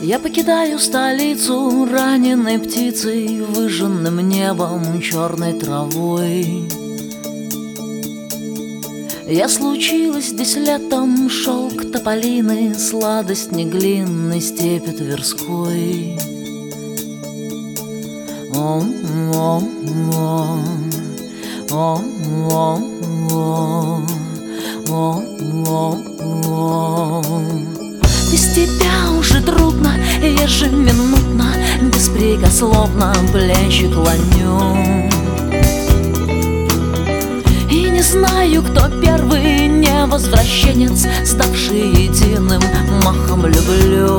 Я покидаю столицу раненой птицей, выжженным небом, черной травой. Я случилась здесь летом, шелк тополины, сладость неглинной, степи Тверской. Без тебя уже трудно, ежеминутно, беспрекословно плечи клоню. И не знаю, кто первый невозвращенец, ставший единым махом люблю.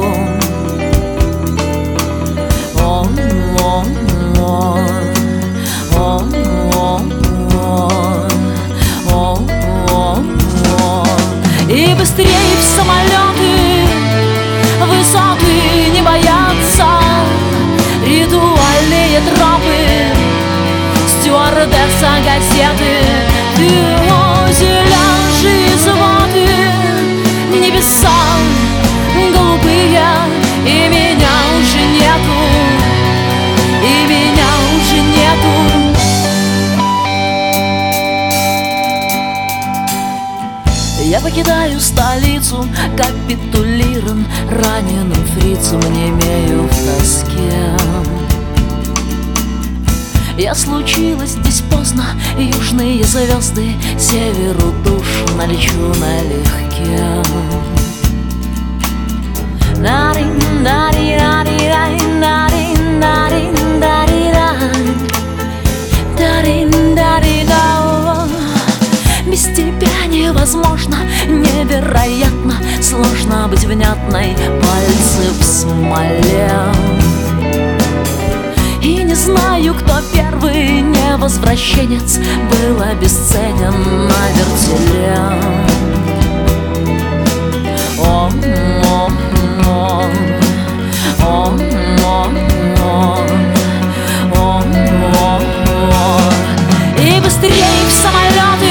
И быстрее в самолеты, высоты не боятся, ритуальные тропы, стюардесса газеты. Ты озеляшь из воды, небеса голубые, и меня уже нету, и меня уже нету. Я покидаю столицу, капитулирован раненым фрицем, немею в тоске. Я случилась здесь поздно, южные звезды, северу душно лечу налегке. Без тебя невозможно, невероятно, сложно быть внятной, пальцы в смоле. И не знаю, кто первый невозвращенец был обесценен на вертеле. И быстрее в самолеты,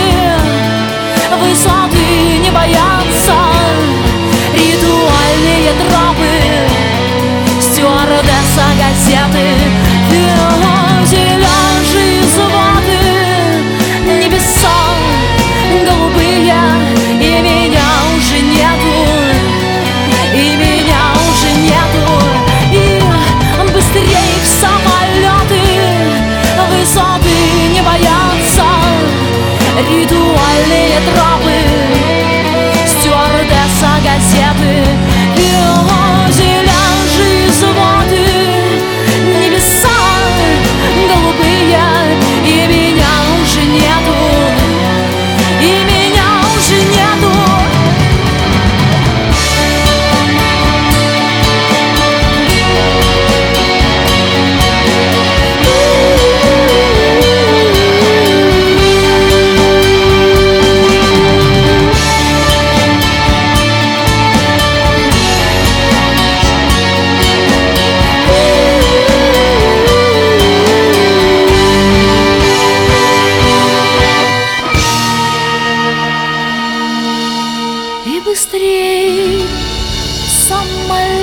высоты не боятся, ритуальные тропы, стюардесса газеты. Ты озеляшь из воды, небеса голубые, и меня уже нету, и меня уже нету. И быстрее в самолеты, высоты не боятся, ритуальные тропы, стюардесса газеты. Ты озеляшь из воды, небеса голубые, и меня уже нету, и меня уже нету. И быстрей в самолет,